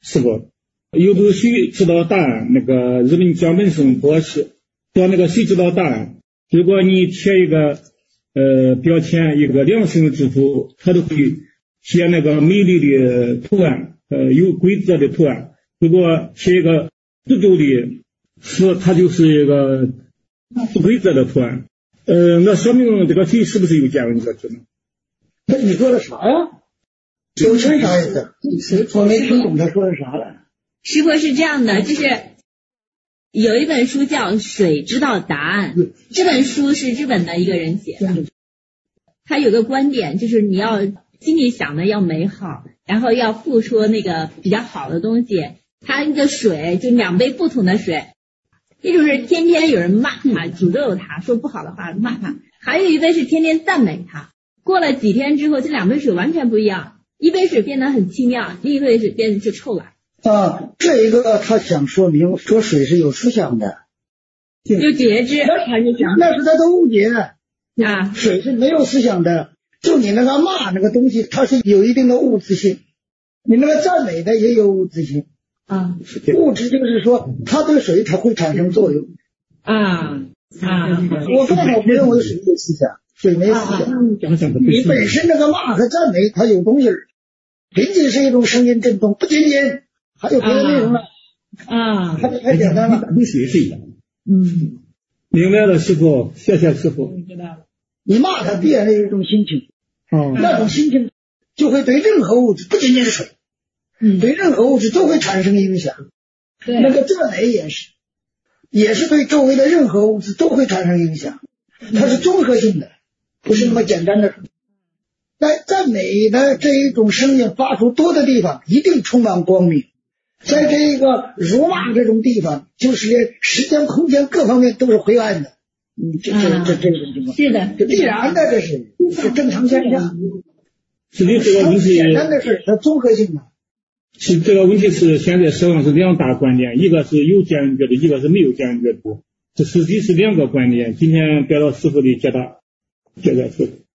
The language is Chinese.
师傅，有没有谁知道答案？那个日本江本胜博士说那个谁知道答案？如果你贴一个标签，一个良性之图，它都会贴那个美丽的图案，有规则的图案。如果贴一个自主的词，它就是一个不规则的图案。那说明这个谁是不是有见闻者知呢？ 那你说的啥呀？有钱啥意思？我没听懂他说的啥了。 师傅是这样的，就是有一本书叫《水知道答案》，这本书是日本的一个人写的。他有个观点，就是你要心里想的要美好，然后要付出那个比较好的东西。他那个水就两杯不同的水，一种是天天有人骂他、诅咒他，说不好的话骂他，还有一杯是天天赞美他。过了几天之后，这两杯水完全不一样，一杯水变得很清亮，另一杯水变得就臭了。 这一个他想说明说水是有思想的， 有觉知，他就讲那是他的误解啊， 水是没有思想的。就你那个骂那个东西，它是有一定的物质性，你那个赞美的也有物质性啊。 物质就是说，它对水它会产生作用啊。 我根本不认为水有思想，水没思想。你本身那个骂和赞美，它有东西，仅仅是一种声音震动，不仅仅还有别的内容了太简单了。 跟水是一样。明白了，师傅，谢谢师傅。 知道了。 你骂他必然是一种心情，那种心情就会对任何物质，不仅仅是水，对任何物质都会产生影响。 对， 那个赞美也是对周围的任何物质都会产生影响，它是综合性的，不是那么简单的。在赞美的这一种声音发出多的地方，一定充满光明。在这个辱骂这种地方，就是时间、空间各方面都是灰暗的。这种情况是的， 这必然的，这是正常现象。 实际这个问题简单的事，它综合性的。 是这个问题是现在社会上是两大观点，一个是有见闻觉的，一个是没有见闻觉的。这实际是两个观点。今天得到师傅的解答，谢谢师傅。